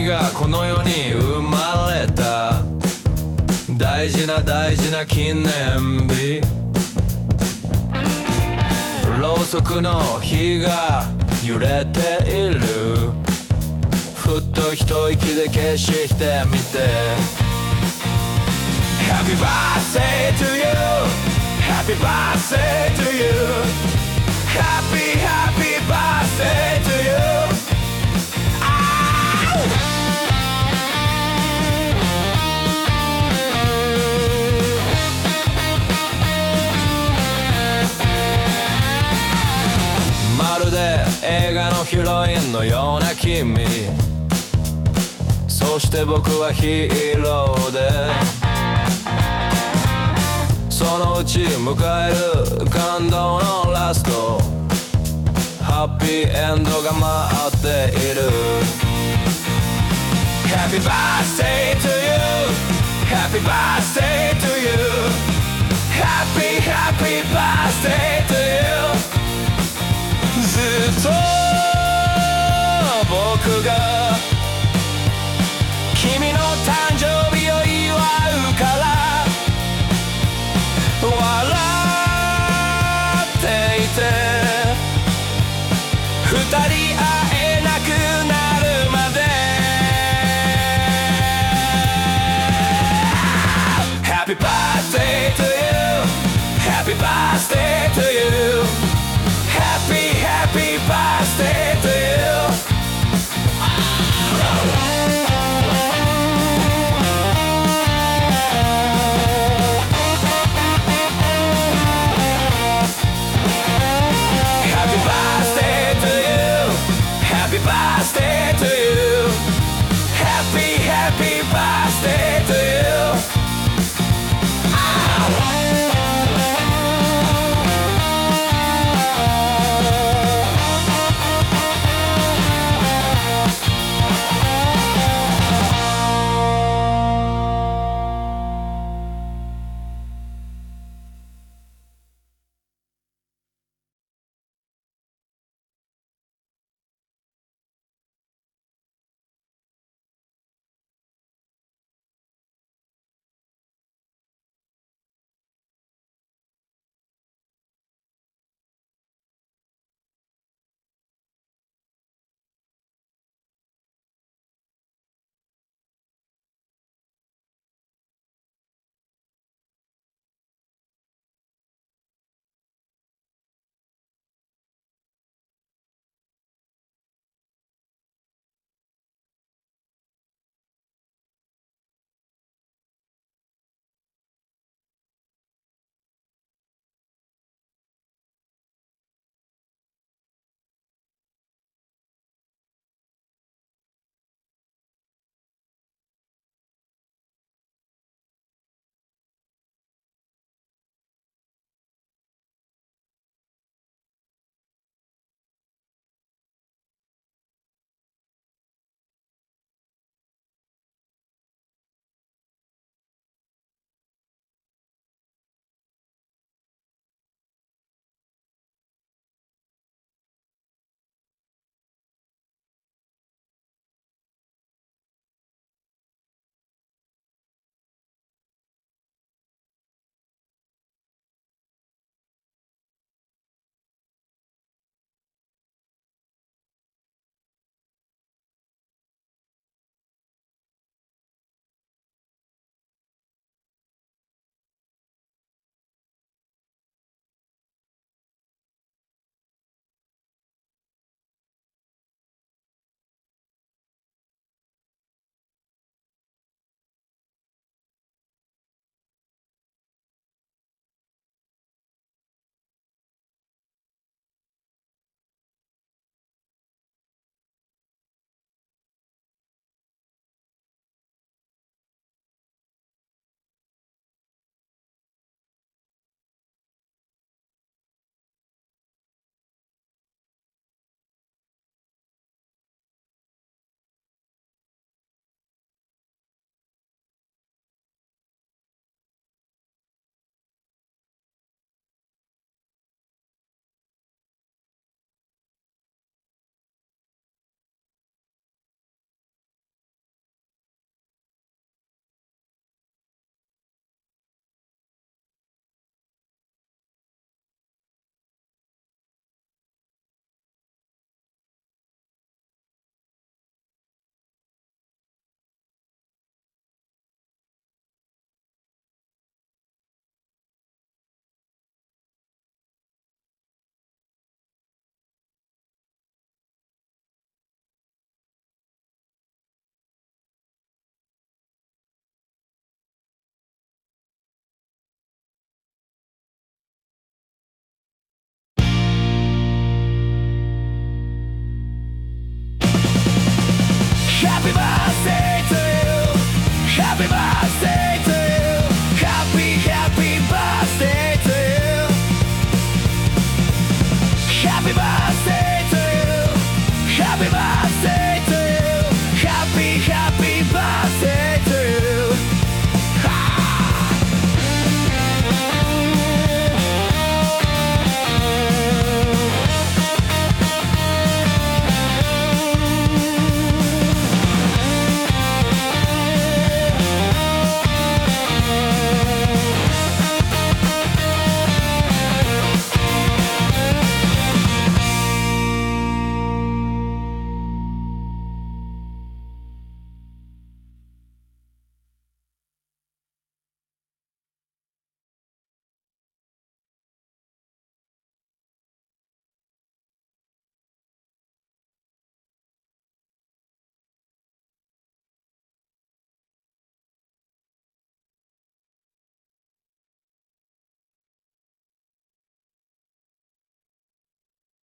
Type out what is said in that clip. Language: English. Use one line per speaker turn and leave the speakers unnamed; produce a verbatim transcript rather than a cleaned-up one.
君がこの世に生まれた大事な大事な記念日、ろうそくの火が揺れている。ふっと一息で消してみて Happy birthday to you Happy birthday to you Happy happy birthday to you まるで映画のヒロインのような君、そして僕はヒーローでそのうち迎える感動のラスト、ハッピーエンドが待っている。 Happy birthday to you Happy birthday to you Happy happy birthday